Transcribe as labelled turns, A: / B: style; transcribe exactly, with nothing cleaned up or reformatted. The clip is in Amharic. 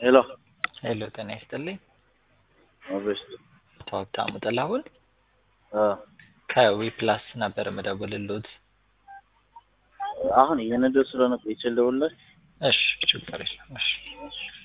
A: ሄሎ
B: ሄሎ ጤና ይስጥልኝ።
A: አብሽ
B: ሀብታሙ ጥላሁን
A: አ
B: ከዊፕላስ ነበር የምደውልልዎት።
A: አሁን እየነዳሁ ስለሆነ ቆይቼ ልደውልልህ።
B: እሺ ችግር የለም። እሺ